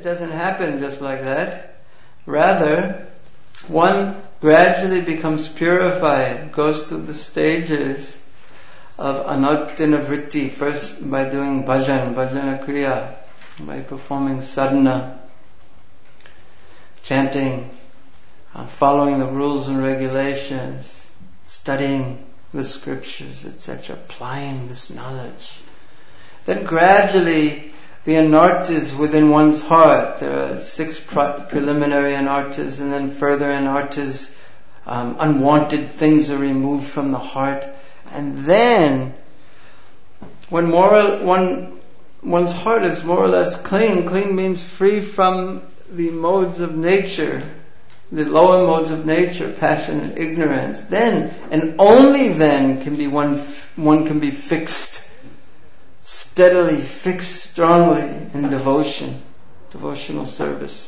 It doesn't happen just like that. Rather, one gradually becomes purified, goes through the stages of anartina vritti, first by doing bhajana kriya, by performing sadhana, chanting, following the rules and regulations, studying the scriptures, etc., applying this knowledge. Then gradually the anartas within one's heart, there are 6 preliminary anartas, and then further anartas, unwanted things are removed from the heart. And then, when one's heart is more or less clean means free from the modes of nature, the lower modes of nature, passion and ignorance, then, and only then, can be one can be fixed, steadily fixed strongly in devotional service.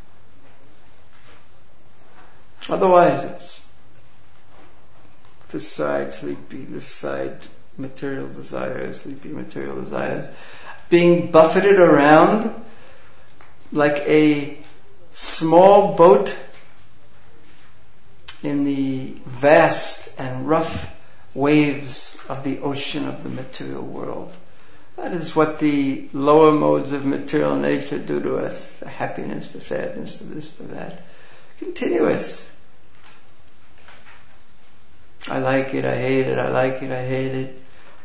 Otherwise it's this side sleepy, this side material desires, sleepy material desires, being buffeted around like a small boat in the vast and rough waves of the ocean of the material world. That is what the lower modes of material nature do to us. The happiness, the sadness, the this, the that. Continuous. I like it, I hate it, I like it, I hate it.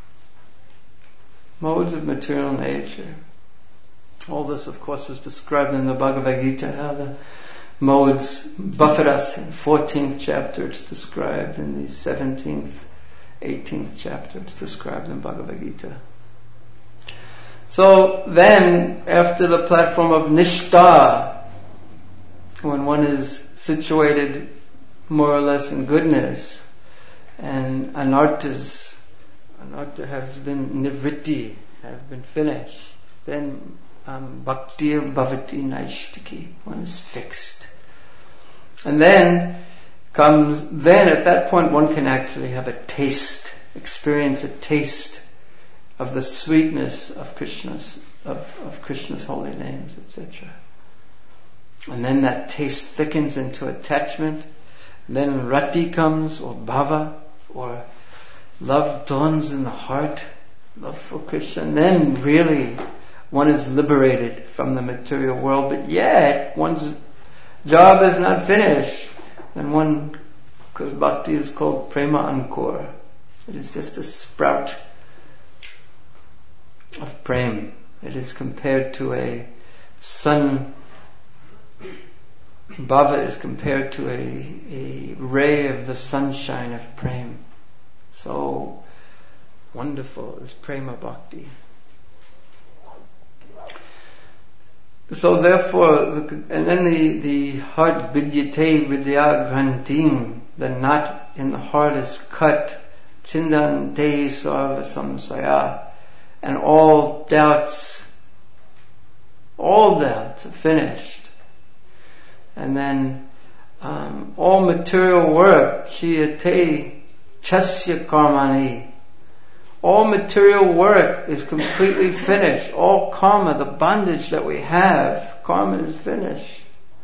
Modes of material nature. All this, of course, is described in the Bhagavad Gita, how the modes buffet us. In the 14th chapter it's described, in the 17th, 18th chapter it's described in Bhagavad Gita. So then, after the platform of Nishtha, when one is situated more or less in goodness, and anarta has been nivritti, have been finished, then bhaktir bhavati naishtiki, one is fixed. And then at that point one can actually have a taste, experience a taste of the sweetness of Krishna's holy names, etc. And then that taste thickens into attachment. Then rati comes, or bhava, or love dawns in the heart, love for Krishna. And then really one is liberated from the material world, but yet one's job is not finished. And because bhakti is called prema ankur, it is just a sprout of prem. It is compared to a sun. Bhava is compared to a ray of the sunshine of prem. So wonderful is prema bhakti. So therefore, and then the heart vidyate vidya grantim, the knot in the heart is cut, chindante sarva samsaya, and all doubts are finished. And then all material work, chiyate chasya karmani, all material work is completely finished. All karma, the bondage that we have, karma is finished.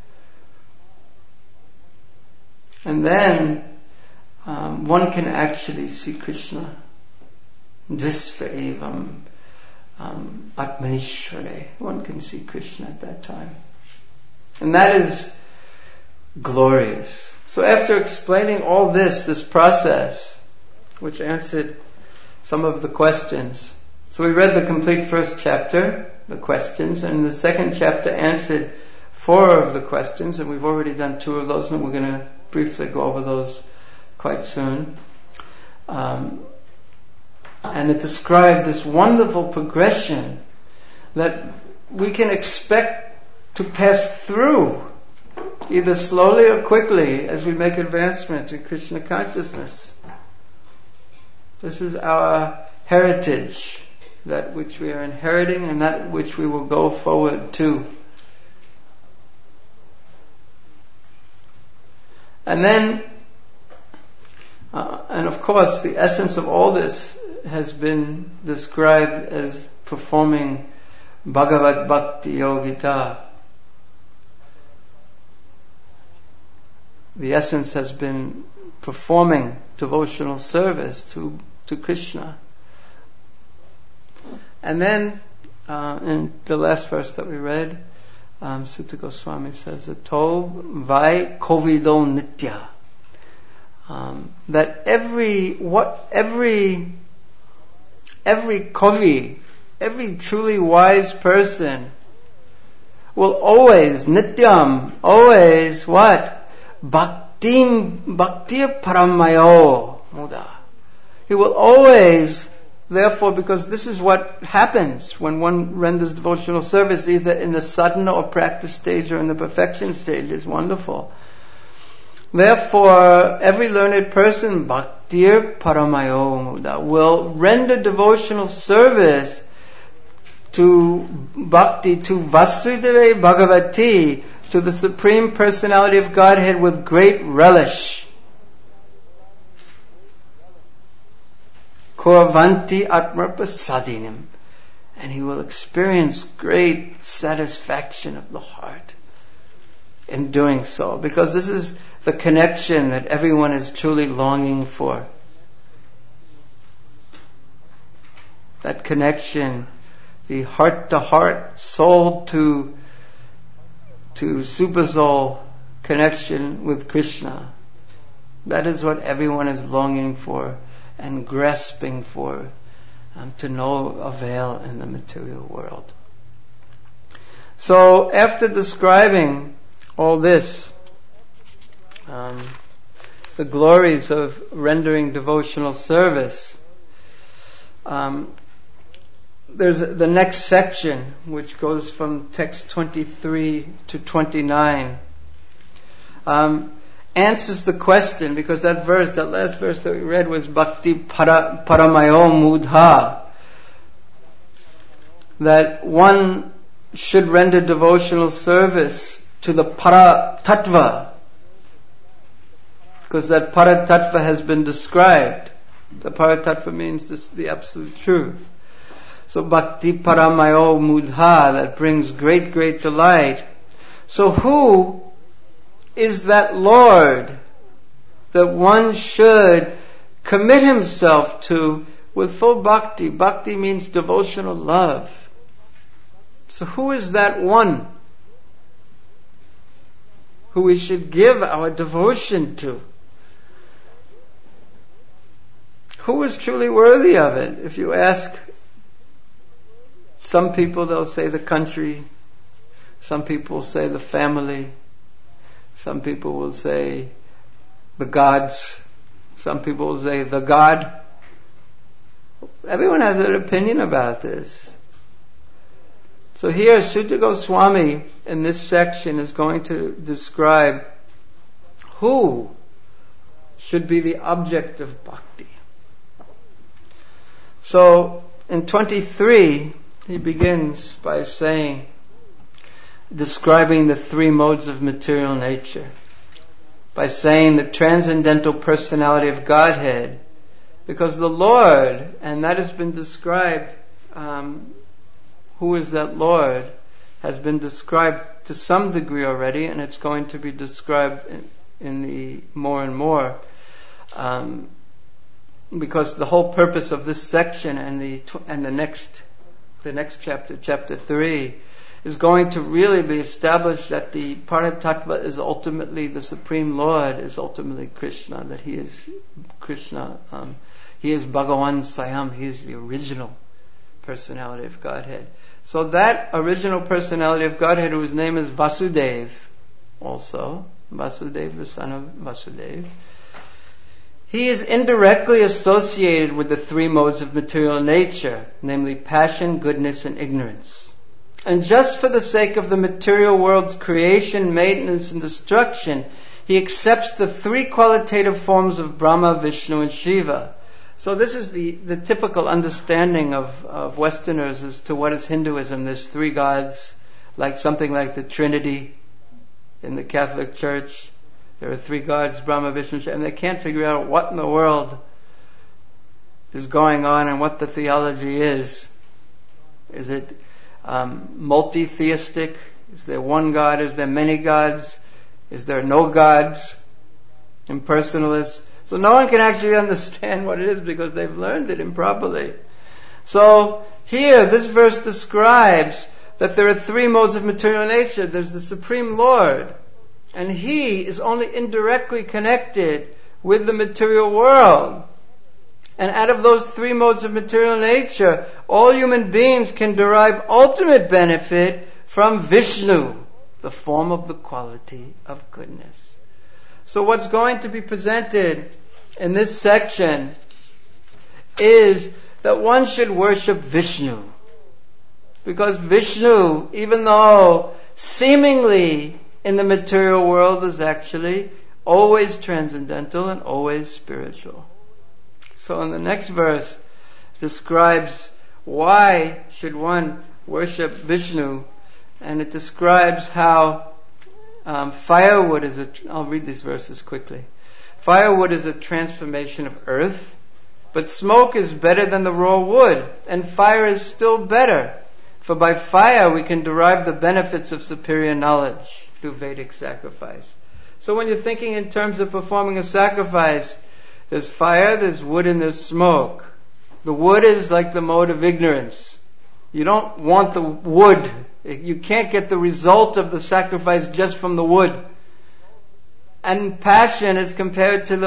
And then one can actually see Krishna. Dvisva evam atmanishvare. One can see Krishna at that time. And that is glorious. So after explaining all this process, which answered some of the questions. So we read the complete first chapter, the questions, and the second chapter answered 4 of the questions, and we've already done 2 of those, and we're going to briefly go over those quite soon. And it described this wonderful progression that we can expect to pass through, either slowly or quickly, as we make advancement in Krishna consciousness. This is our heritage, that which we are inheriting and that which we will go forward to. And then, and of course, the essence of all this has been described as performing Bhagavad Bhakti Yogita, the essence has been performing devotional service to Krishna. And then, in the last verse that we read, Sutta Goswami says, "Ato vai kovido nitya." That every kavi, every truly wise person will always, nityam, always what? Bhaktir paramayo muda. He will always, therefore, because this is what happens when one renders devotional service, either in the sadhana or practice stage or in the perfection stage, is wonderful. Therefore, every learned person, bhaktir paramayo muda, will render devotional service to bhakti, to Vasudeva Bhagavati, to the Supreme Personality of Godhead with great relish. Koravanti atmarpasadinim. And he will experience great satisfaction of the heart in doing so. Because this is the connection that everyone is truly longing for. That connection, the heart-to-heart, soul-to super-soul connection with Krishna. That is what everyone is longing for and grasping for, to no avail in the material world. So, after describing all this, the glories of rendering devotional service, there's the next section, which goes from text 23 to 29, answers the question, because that last verse that we read was Bhakti Paramayo Mudha, that one should render devotional service to the Para Tattva, because that Para Tattva has been described. The Para Tattva means the absolute truth. So Bhakti Paramayo Mudha, that brings great, great delight. So who is that Lord that one should commit himself to with full bhakti? Bhakti means devotional love. So who is that one who we should give our devotion to? Who is truly worthy of it? If you ask some people, they'll say the country. Some people say the family. Some people will say the gods. Some people will say the God. Everyone has an opinion about this. So here, Sutta Goswami in this section is going to describe who should be the object of bhakti. So in 23, he begins by describing the three modes of material nature, by saying the transcendental personality of Godhead, because the Lord, and that has been described, who is that Lord, has been described to some degree already, and it's going to be described in the more and more, because the whole purpose of this section and the next chapter, chapter 3, is going to really be established that the Paratattva is ultimately the Supreme Lord, is ultimately Krishna, that He is Krishna. He is Bhagavan Swayam. He is the original personality of Godhead. So that original personality of Godhead, whose name is Vasudeva, also, Vasudeva, the son of Vasudeva, he is indirectly associated with the three modes of material nature, namely passion, goodness, and ignorance. And just for the sake of the material world's creation, maintenance, and destruction, he accepts the three qualitative forms of Brahma, Vishnu, and Shiva. So this is the typical understanding of Westerners as to what is Hinduism. There's three gods, like something like the Trinity in the Catholic Church. There are three gods, Brahma, Vishnu, Shiva, and they can't figure out what in the world is going on and what the theology is. Is it multi-theistic? Is there one God? Is there many gods? Is there no gods? impersonalists. So no one can actually understand what it is because they've learned it improperly. So here, this verse describes that there are three modes of material nature. There's the Supreme Lord, and He is only indirectly connected with the material world. And out of those three modes of material nature, all human beings can derive ultimate benefit from Vishnu, the form of the quality of goodness. So what's going to be presented in this section is that one should worship Vishnu. Because Vishnu, even though seemingly in the material world, is actually always transcendental and always spiritual. So in the next verse describes why should one worship Vishnu, and it describes how firewood is I'll read these verses quickly. Firewood is a transformation of earth, but smoke is better than the raw wood, and fire is still better. For by fire we can derive the benefits of superior knowledge through Vedic sacrifice. So when you're thinking in terms of performing a sacrifice, there's fire, there's wood, and there's smoke. The wood is like the mode of ignorance. You don't want the wood. You can't get the result of the sacrifice just from the wood. And passion is compared to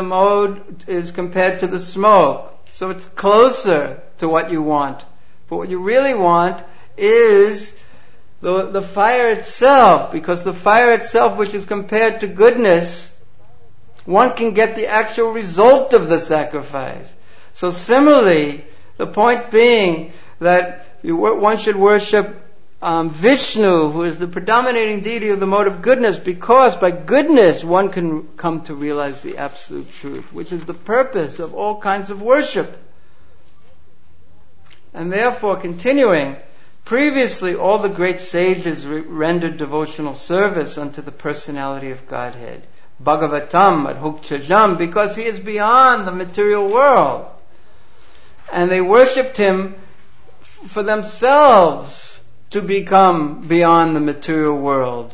the smoke. So it's closer to what you want. But what you really want is the fire itself, because the fire itself, which is compared to goodness, one can get the actual result of the sacrifice. So similarly, the point being that one should worship Vishnu, who is the predominating deity of the mode of goodness, because by goodness one can come to realize the absolute truth, which is the purpose of all kinds of worship. And therefore, continuing, previously all the great sages rendered devotional service unto the personality of Godhead, Bhagavatam Adhokchajam, because He is beyond the material world. And they worshipped Him for themselves to become beyond the material world.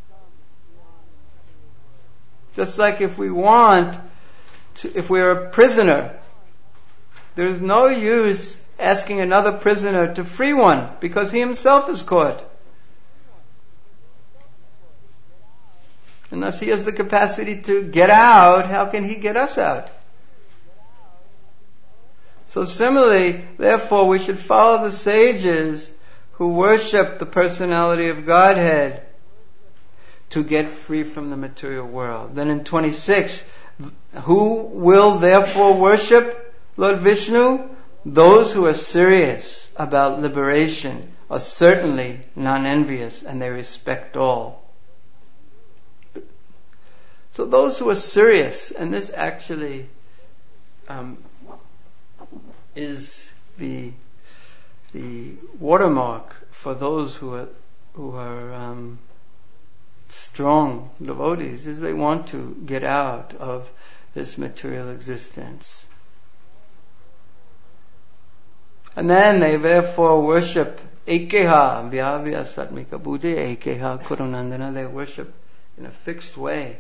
Just like if we're a prisoner, there's no use asking another prisoner to free one, because he himself is caught. Unless he has the capacity to get out, how can he get us out? So similarly, therefore, we should follow the sages who worship the personality of Godhead to get free from the material world. Then in 26, who will therefore worship Lord Vishnu? Those who are serious about liberation are certainly non-envious, and they respect all. So those who are serious, and this actually is the watermark for those who are strong devotees, is they want to get out of this material existence. And then they therefore worship Ekeha, Vyavya Satmika Buddhi, Ekeha Kurunandana, they worship in a fixed way.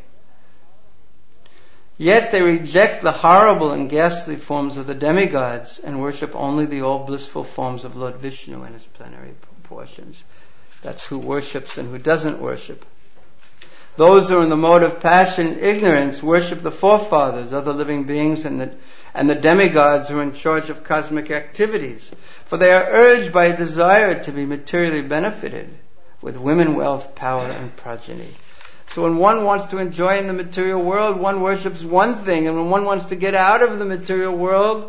Yet they reject the horrible and ghastly forms of the demigods and worship only the all-blissful forms of Lord Vishnu and His plenary proportions. That's who worships and who doesn't worship. Those who are in the mode of passion and ignorance worship the forefathers, other living beings, and the demigods who are in charge of cosmic activities. For they are urged by a desire to be materially benefited with women, wealth, power, and progeny. So when one wants to enjoy in the material world, one worships one thing, and when one wants to get out of the material world,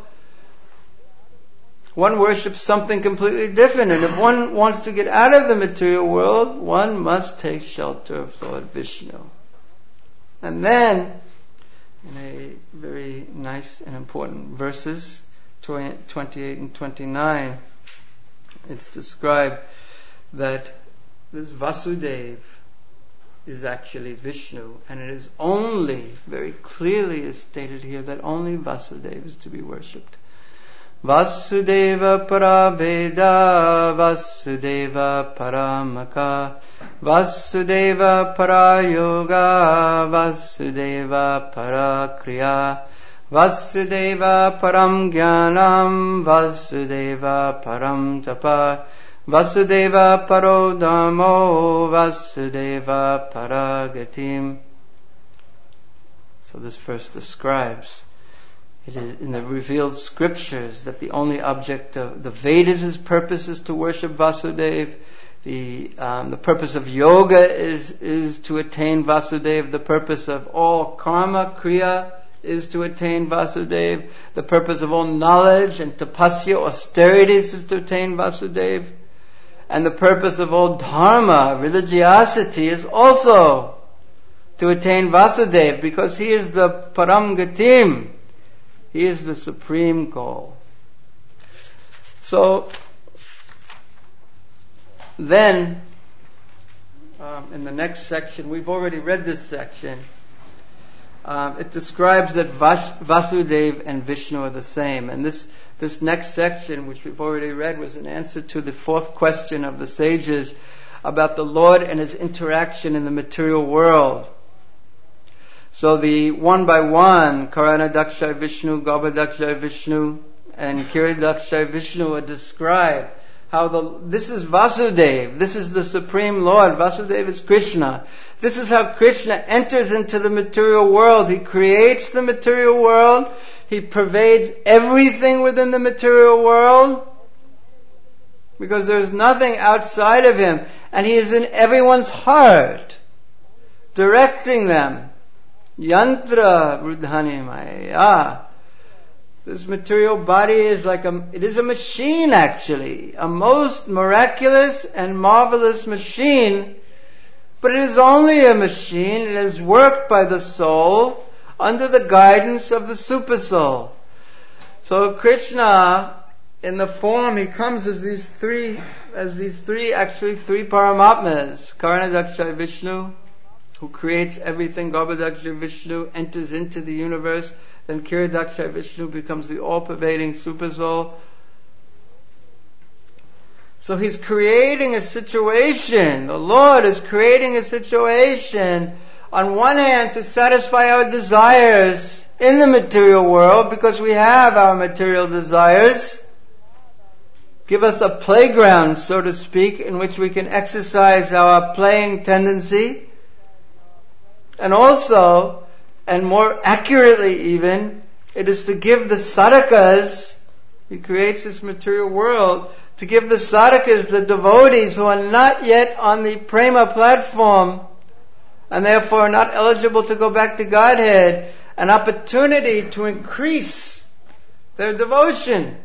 one worships something completely different. And if one wants to get out of the material world, one must take shelter of Lord Vishnu. And then, in a very nice and important verses, 28 and 29, it's described that this Vasudeva is actually Vishnu, and it is only, very clearly is stated here, that only Vasudeva is to be worshipped. Vasudeva Paraveda, Vasudeva Paramaka, Vasudeva Parayoga, Vasudeva Parakriya, Vasudeva Param Jnanam, Vasudeva Param Tapa, Vasudeva Parodhamo, Vasudeva Paragatim. So this verse describes, it is in the revealed scriptures, that the only object of the Vedas' purpose is to worship Vasudeva. The purpose of yoga is to attain Vasudeva. The purpose of all karma, kriya, is to attain Vasudeva. The purpose of all knowledge and tapasya, austerities, is to attain Vasudeva. And the purpose of all dharma, religiosity, is also to attain Vasudeva, because he is the Param Gatim. He is the supreme goal. So, then, in the next section, we've already read this section, it describes that Vasudeva and Vishnu are the same. And this next section, which we've already read, was an answer to the fourth question of the sages about the Lord and his interaction in the material world. So the one by one, Karanadakshay Vishnu, Garbhadakshay Vishnu, and Kiradakshay Vishnu are described. How this is Vasudeva, this is the Supreme Lord. Vasudeva is Krishna. This is how Krishna enters into the material world. He creates the material world. He pervades everything within the material world, because there's nothing outside of him. And he is in everyone's heart, directing them. Yantra Rudhani Maya. This material body is it is a machine, actually. A most miraculous and marvelous machine. But it is only a machine. It is worked by the soul under the guidance of the Supersoul. So Krishna, in the form, he comes as these three Paramatmas. Karanadakshay Vishnu, who creates everything. Garbhadakshay Vishnu enters into the universe. Then Kiradakshay Vishnu becomes the all-pervading Supersoul. So he's creating a situation. The Lord is creating a situation, on one hand, to satisfy our desires in the material world, because we have our material desires. Give us a playground, so to speak, in which we can exercise our playing tendency. And also, and more accurately even, it is to give the sadhakas, he creates this material world, to give the sadhakas, the devotees who are not yet on the prema platform, and therefore are not eligible to go back to Godhead, an opportunity to increase their devotion.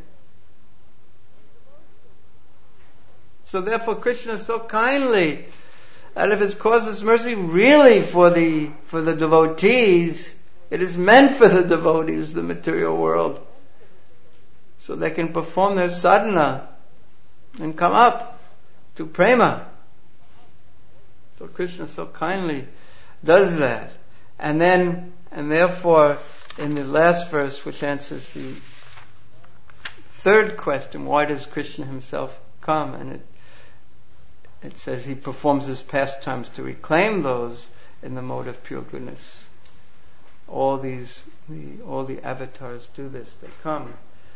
So therefore Krishna so kindly, out of his causeless mercy, really for the devotees, it is meant for the devotees, the material world, so they can perform their sadhana and come up to prema. So Krishna so kindly does that. And therefore, in the last verse, which answers the third question, why does Krishna himself come? And it says he performs his pastimes to reclaim those in the mode of pure goodness. All the avatars do this. They come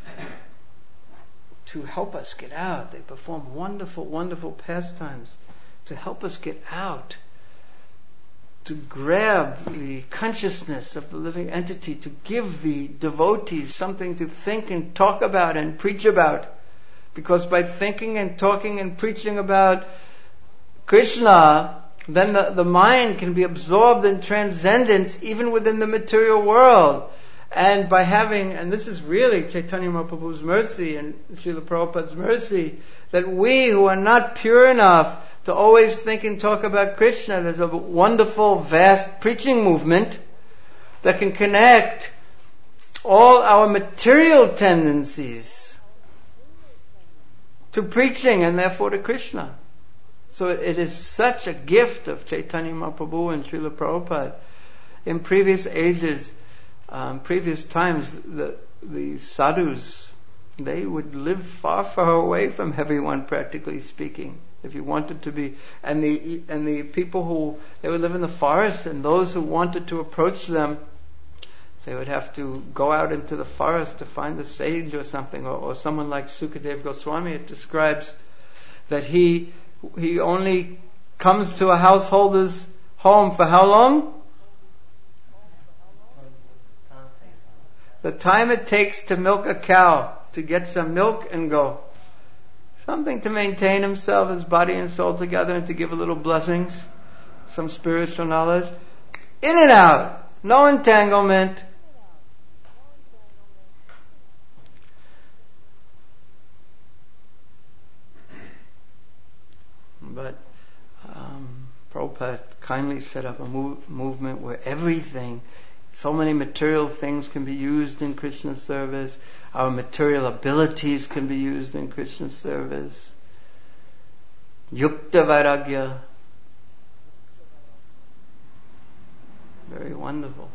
to help us get out. They perform wonderful, wonderful pastimes to help us get out, to grab the consciousness of the living entity, to give the devotees something to think and talk about and preach about. Because by thinking and talking and preaching about Krishna, then the mind can be absorbed in transcendence even within the material world. And by having, and this is really Chaitanya Mahaprabhu's mercy and Srila Prabhupada's mercy, that we who are not pure enough to always think and talk about Krishna, there's a wonderful, vast preaching movement that can connect all our material tendencies to preaching and therefore to Krishna. So it is such a gift of Chaitanya Mahaprabhu and Srila Prabhupada. In previous ages, previous times, the sadhus they would live far, far away from everyone, practically speaking, if you wanted to be. And the people who, they would live in the forest, and those who wanted to approach them, they would have to go out into the forest to find the sage or something, or someone like Sukadeva Goswami. It describes that he only comes to a householder's home for how long? The time it takes to milk a cow, to get some milk and go. Something to maintain himself, his body and soul together, and to give a little blessings, some spiritual knowledge. In and out. No entanglement. But Prabhupada kindly set up a movement where everything, so many material things can be used in Krishna service. Our material abilities can be used in Krishna service. Yukta Vairagya. Very wonderful.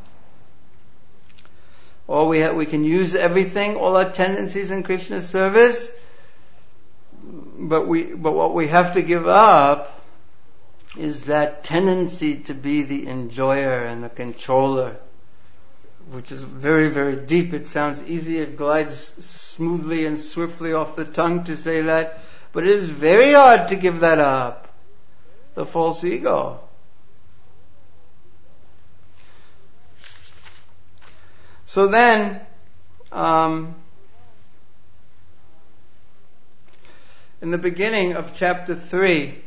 Or we can use everything, all our tendencies in Krishna service, but what we have to give up is that tendency to be the enjoyer and the controller, which is very, very deep. It sounds easy, it glides smoothly and swiftly off the tongue to say that, but it is very hard to give that up. The false ego. So then, in the beginning of chapter 3,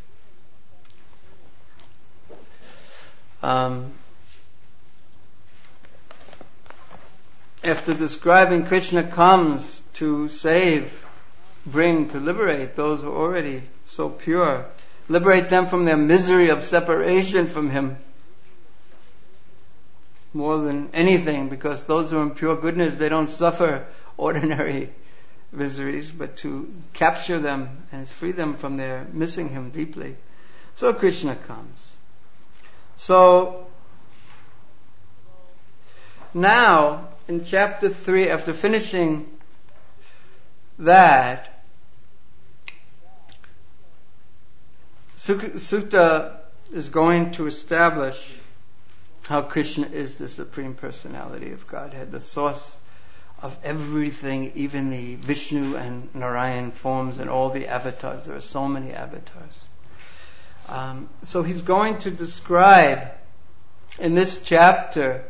after describing Krishna comes to save, bring, to liberate those who are already so pure, liberate them from their misery of separation from Him, more than anything, because those who are in pure goodness, they don't suffer ordinary miseries, but to capture them and free them from their missing Him deeply. So Krishna comes. So now in chapter 3, after finishing that, Sutta is going to establish how Krishna is the Supreme Personality of Godhead, the source of everything, even the Vishnu and Narayan forms and all the avatars. There are so many avatars. So he's going to describe in this chapter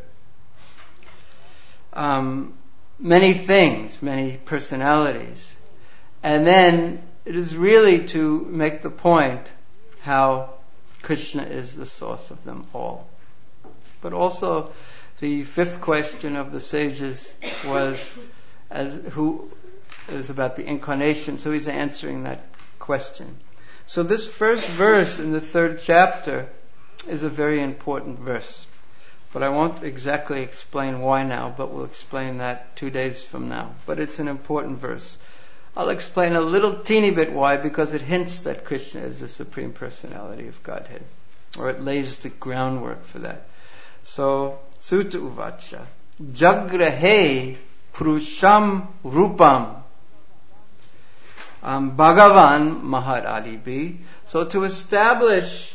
many things, many personalities. And then it is really to make the point how Krishna is the source of them all. But also the fifth question of the sages was about the incarnation. So he's answering that question. So this first verse in the 3rd chapter is a very important verse. But I won't exactly explain why now, but we'll explain that 2 days from now. But it's an important verse. I'll explain a little teeny bit why, because it hints that Krishna is the Supreme Personality of Godhead, or it lays the groundwork for that. So, Sutta Uvacha, Jagrahe Purusham Rupam Bhagavan Mahadadibi. So to establish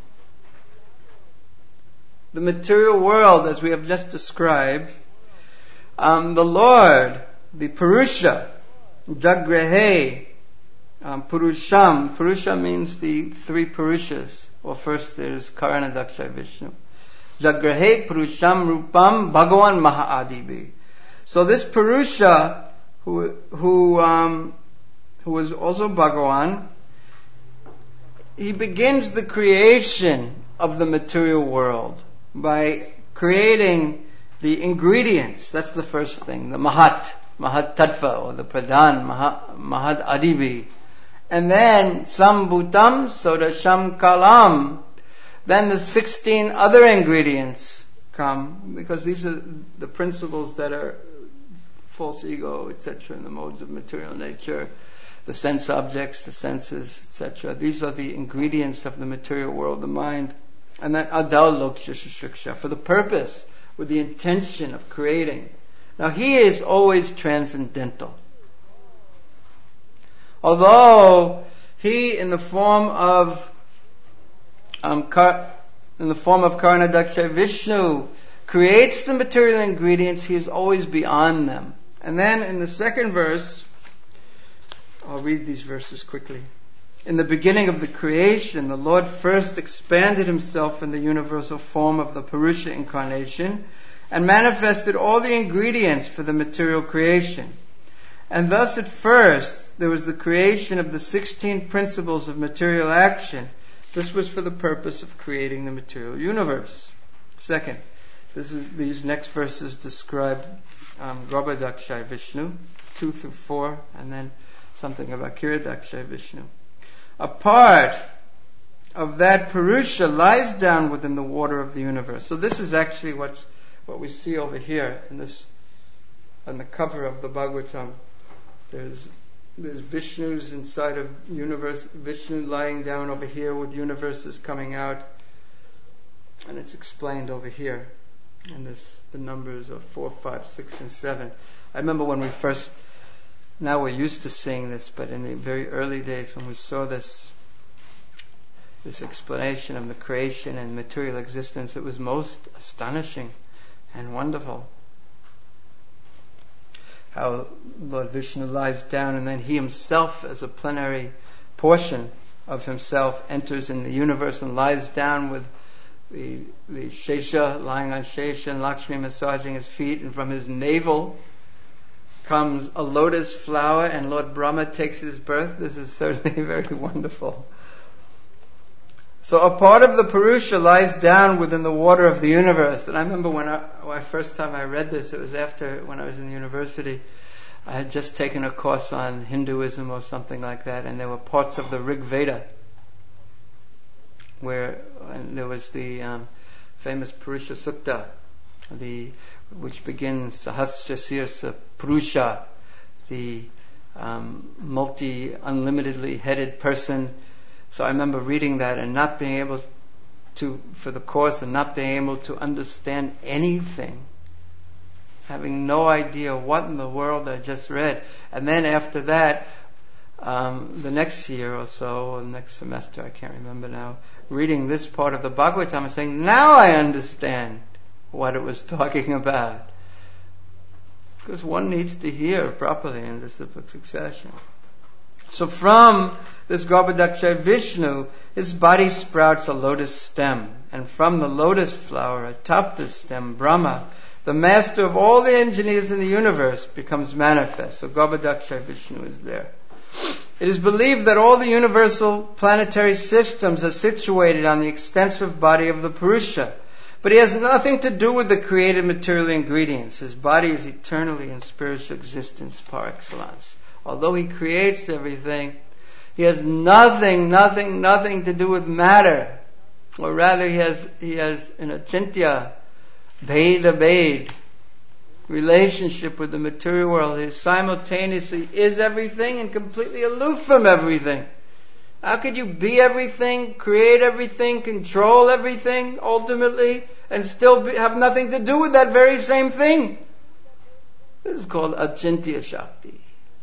the material world as we have just described, the Lord, the Purusha, Jagrahe Purusham. Purusha means the 3 Purushas. Well, first there's Karanadaksha Vishnu. Jagrahe Purusham Rupam Bhagavan Mahadibi. So this Purusha, who is also Bhagavan, he begins the creation of the material world by creating the ingredients. That's the first thing, the Mahat Tattva, or the Pradhan, Mahad Adibi. And then Sambhutam Sodasham Kalam. Then the 16 other ingredients come, because these are the principles that are false ego, etc., and the modes of material nature, the sense objects, the senses, etc. These are the ingredients of the material world, the mind. And then Adal Loksha Shiksha, for the purpose, with the intention of creating. Now he is always transcendental. Although he, in the form of Karnadaksha Vishnu, creates the material ingredients, he is always beyond them. And then in the second verse, I'll read these verses quickly. In the beginning of the creation, the Lord first expanded himself in the universal form of the Purusha incarnation and manifested all the ingredients for the material creation. And thus at first there was the creation of the 16 principles of material action. This was for the purpose of creating the material universe. Second, these next verses describe Garbhodakshay Vishnu, 2 through 4, and then something about Kshiradakshay Vishnu. A part of that Purusha lies down within the water of the universe. So this is actually what we see over here on the cover of the Bhagavatam. There's Vishnu's inside of universe, Vishnu lying down over here with universes coming out, and it's explained over here. And the numbers are 4, 5, 6, and 7. I remember when we first, now we're used to seeing this, but in the very early days when we saw this explanation of the creation and material existence, it was most astonishing and wonderful. How Lord Vishnu lies down, and then he himself, as a plenary portion of himself, enters in the universe and lies down with the Shesha, lying on Shesha, and Lakshmi massaging his feet, and from his navel comes a lotus flower, and Lord Brahma takes his birth. This is certainly very wonderful. So a part of the Purusha lies down within the water of the universe. And I remember when first time I read this, it was after, when I was in the university, I had just taken a course on Hinduism or something like that, and there were parts of the Rig Veda where there was the famous Purusha Sukta, which begins Sahasra Sirsa Purusha, the unlimitedly headed person. So I remember reading that and not being able to, for the course, and not being able to understand anything, having no idea what in the world I just read. And then after that, the next year or so, or the next semester, I can't remember now, reading this part of the Bhagavatam and saying, now I understand what it was talking about. Because one needs to hear properly in disciplic succession. So from this Garbhodakshay Vishnu, his body sprouts a lotus stem, and from the lotus flower atop this stem, Brahma, the master of all the engineers in the universe, becomes manifest. So Garbhodakshay Vishnu is there. It is believed that all the universal planetary systems are situated on the extensive body of the Purusha, but he has nothing to do with the created material ingredients. His body is eternally in spiritual existence par excellence. Although he creates everything, he has nothing to do with matter. Or rather, he has an achintya, bhed relationship with the material world. He simultaneously is everything and completely aloof from everything. How could you be everything, create everything, control everything, ultimately, and still have nothing to do with that very same thing? This is called achintya shakti.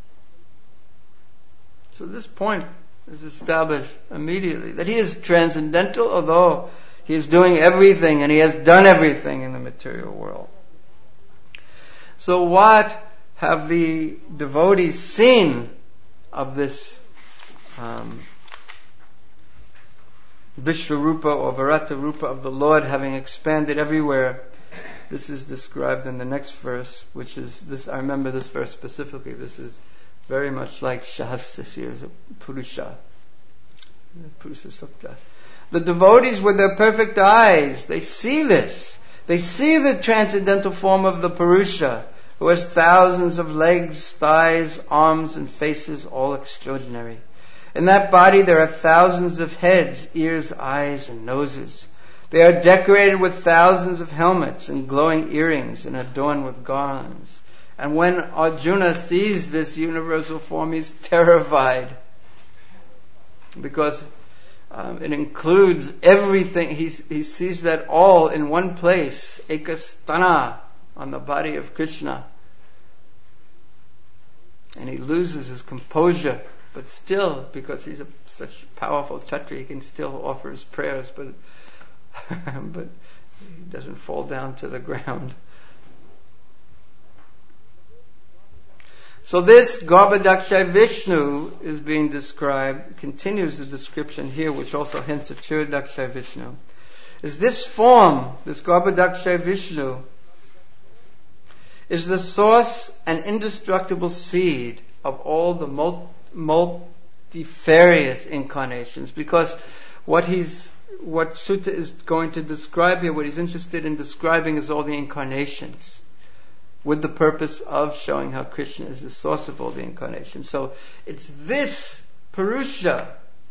So this point is established immediately, that he is transcendental, although he is doing everything and he has done everything in the material world. So what have the devotees seen of this Vishwarupa or Virata-rupa of the Lord having expanded everywhere? This is described in the next verse, which is this. I remember this verse specifically. This is very much like Sahasrasirsa Purusha, Purusha Sukta. The devotees with their perfect eyes, they see this. They see the transcendental form of the Purusha, who has thousands of legs, thighs, arms, and faces, all extraordinary. In that body there are thousands of heads, ears, eyes, and noses. They are decorated with thousands of helmets and glowing earrings and adorned with garlands. And when Arjuna sees this universal form, he's terrified, because it includes everything. He sees that all in one place, ekastana, on the body of Krishna. And he loses his composure But still, because he's such a powerful Kshatriya, he can still offer his prayers, but but he doesn't fall down to the ground. So this Garbhodakshay Vishnu is being described, continues the description here, which also hints at Kshirodakshay Vishnu. Is this form, this Garbhodakshay Vishnu, is the source and indestructible seed of all the multifarious incarnations. Because what Sutta is going to describe here, what he's interested in describing, is all the incarnations, with the purpose of showing how Krishna is the source of all the incarnations. So it's this Purusha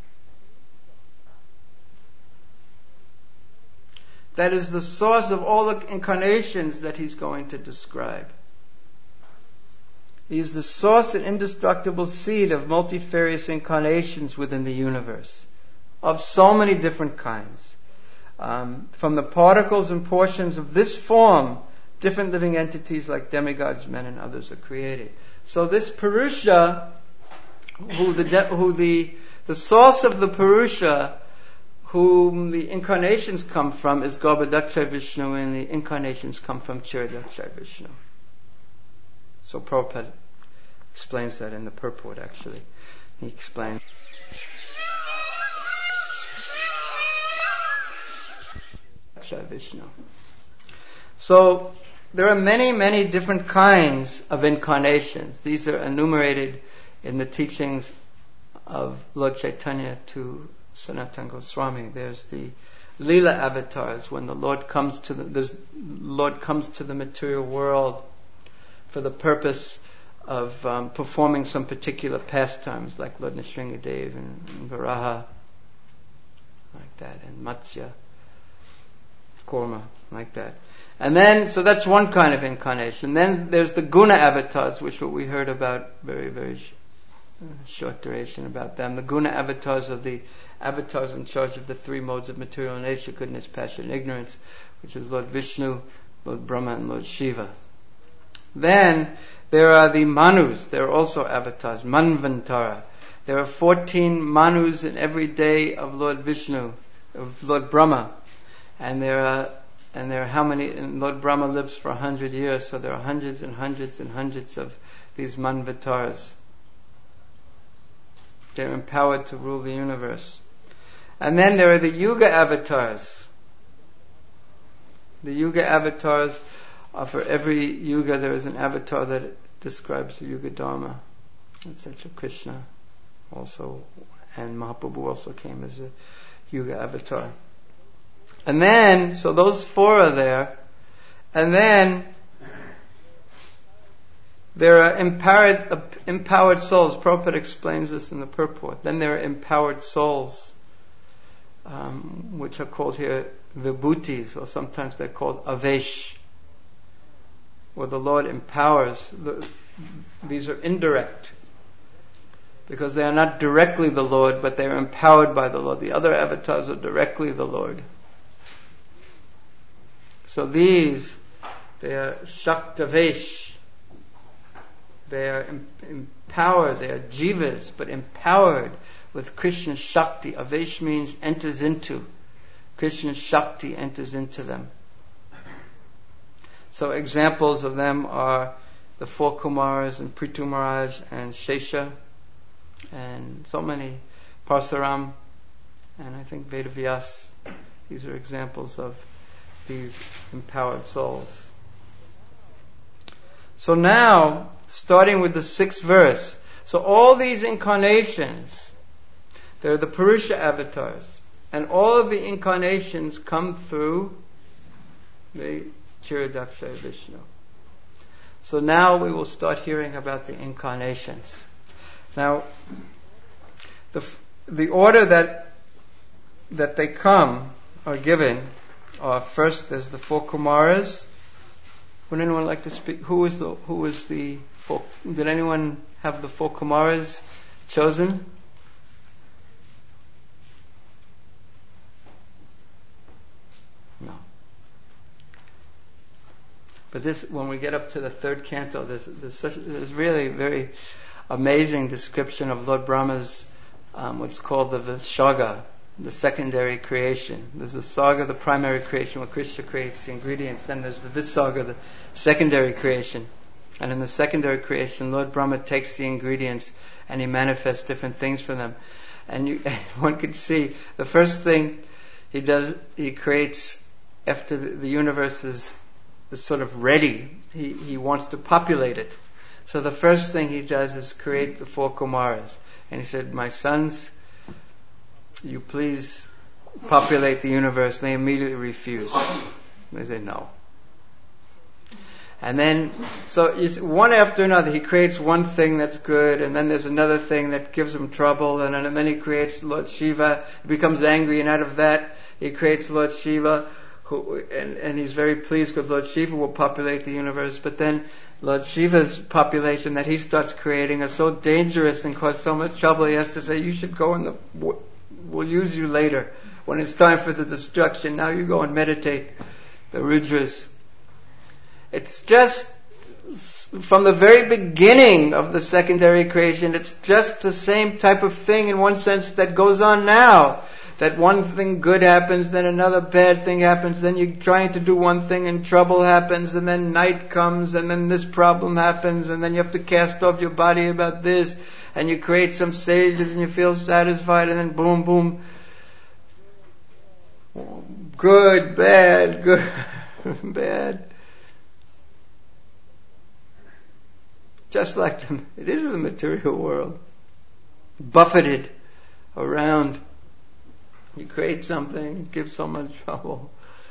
that is the source of all the incarnations that he's going to describe. He is the source and indestructible seed of multifarious incarnations within the universe, of so many different kinds. From the particles and portions of this form, different living entities like demigods, men, and others are created. So this Purusha, who the source of the Purusha, whom the incarnations come from, is Garbhodakshay Vishnu, and the incarnations come from Kshirodakshay Vishnu. So Prabhupada explains that in the purport, actually. He explains Vishnu. So there are many, many different kinds of incarnations. These are enumerated in the teachings of Lord Chaitanya to Sanatana Goswami. There's the Leela avatars, when the Lord comes to the material world for the purpose of performing some particular pastimes, like Lord Nrsingadev and Varaha, like that, and Matsya, Kurma, like that. And then, so that's one kind of incarnation. Then there's the Guna avatars, which what we heard about very, very short duration about them. The Guna avatars are the avatars in charge of the three modes of material nature, goodness, passion, and ignorance, which is Lord Vishnu, Lord Brahma, and Lord Shiva. Then there are the Manus. They're also avatars, Manvantara. There are 14 Manus in every day of Lord Vishnu, of Lord Brahma. And there are how many? And Lord Brahma lives for 100 years, so there are hundreds and hundreds and hundreds of these Manvataras. They're empowered to rule the universe. And then there are the Yuga avatars. The Yuga avatars are, for every Yuga there is an avatar that describes the Yuga Dharma, etc. Krishna also, and Mahaprabhu also came as a Yuga avatar. And then, so those four are there. And then there are empowered souls. Prabhupada explains this in the purport. Then there are empowered souls, which are called here vibhutis, or sometimes they're called avesh, where the Lord empowers. These are indirect, because they are not directly the Lord, but they are empowered by the Lord. The other avatars are directly the Lord. So these, they are Shaktavesh. They are empowered, they are jivas, but empowered with Krishna's Shakti. Avesh means enters into. Krishna's Shakti enters into them. So examples of them are the four Kumaras and Prithu Maharaj and Shesha, and so many, Parsaram, and I think Vedavyas. These are examples of these empowered souls. So now, starting with the 6th verse, so all these incarnations, they're the Purusha avatars, and all of the incarnations come through the Kshirodakshay Vishnu. So now we will start hearing about the incarnations. Now, the order that they come are given. First, there's the four Kumaras. Would anyone like to speak? Who is the four? Did anyone have the four Kumaras chosen? No. But this, when we get up to the 3rd canto, there's really very. amazing description of Lord Brahma's what's called the Visarga, the secondary creation. There's the Sarga, the primary creation, where Krishna creates the ingredients. Then there's the Visarga, the secondary creation. And in the secondary creation, Lord Brahma takes the ingredients and he manifests different things for them. And one could see the first thing he does, he creates after the universe is sort of ready. He wants to populate it. So the first thing he does is create the 4 Kumaras. And he said, my sons, you please populate the universe. They immediately refuse. They say no. And then, so one after another, he creates one thing that's good, and then there's another thing that gives him trouble, and then he creates Lord Shiva. He becomes angry, and out of that, he creates Lord Shiva, and he's very pleased because Lord Shiva will populate the universe. But then Lord Shiva's population that he starts creating are so dangerous and cause so much trouble, he has to say, you should go we'll use you later. When it's time for the destruction, now you go and meditate. The Rudras. It's just, from the very beginning of the secondary creation, it's just the same type of thing in one sense that goes on now. That one thing good happens, then another bad thing happens, then you're trying to do one thing and trouble happens, and then night comes, and then this problem happens, and then you have to cast off your body about this, and you create some sages and you feel satisfied, and then boom, boom. Good, bad, good, bad. Just like it is the material world. Buffeted around. You create something, it gives so much trouble.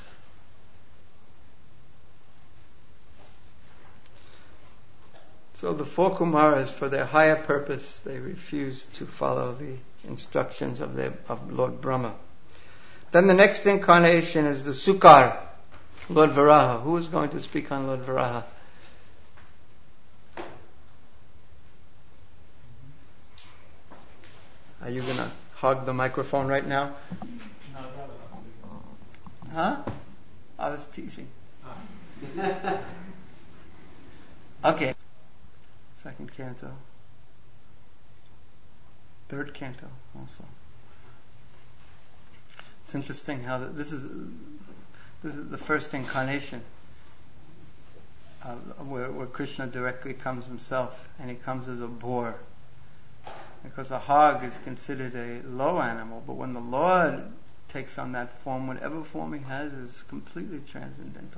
So the 4 Kumaras, for their higher purpose, they refuse to follow the instructions of Lord Brahma. Then the next incarnation is the Sukar, Lord Varaha. Who is going to speak on Lord Varaha? Are you going to hog the microphone right now? Huh? I was teasing. Okay. Second canto. Third canto also. It's interesting how this is the first incarnation where Krishna directly comes himself, and he comes as a boar. Because a hog is considered a low animal, but when the Lord takes on that form, whatever form he has is completely transcendental.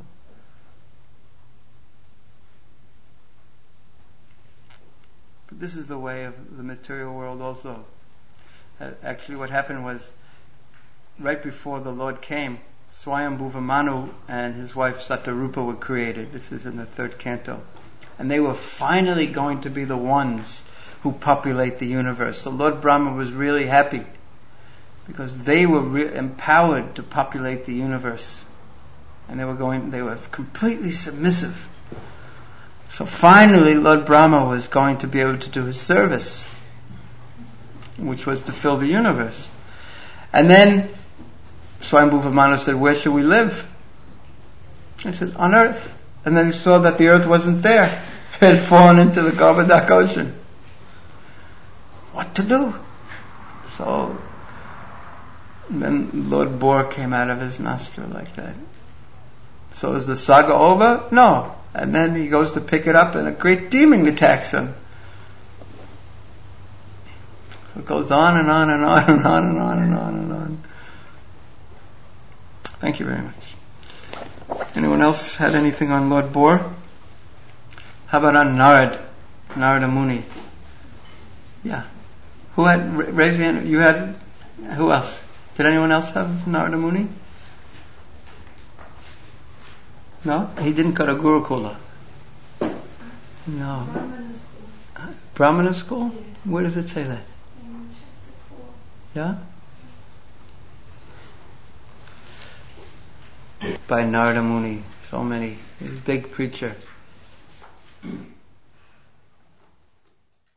But this is the way of the material world also. Actually what happened was, right before the Lord came, Swayambhuva Manu and his wife Satarupa were created. This is in the 3rd canto. And they were finally going to be the ones who populate the universe. So Lord Brahma was really happy because they were empowered to populate the universe, and they were completely submissive. So finally Lord Brahma was going to be able to do his service, which was to fill the universe. And then Swayambhuva Manu said, where should we live? I said, on earth. And then he saw that the earth wasn't there. It had fallen into the Govardhak Ocean. What to do? So then Lord Boar came out of his nostril like that. So is the saga over? No. And then he goes to pick it up and a great demon attacks him. So it goes on and on and on and on and on and on and on. Thank you very much. Anyone else had anything on Lord Boar? How about on Narada Muni? Yeah. Who had, raise your hand, you had, who else? Did anyone else have Narada Muni? No? He didn't go to Gurukula. No. Brahmana school? Where does it say that? Yeah? By Narada Muni. So many. He's a big preacher.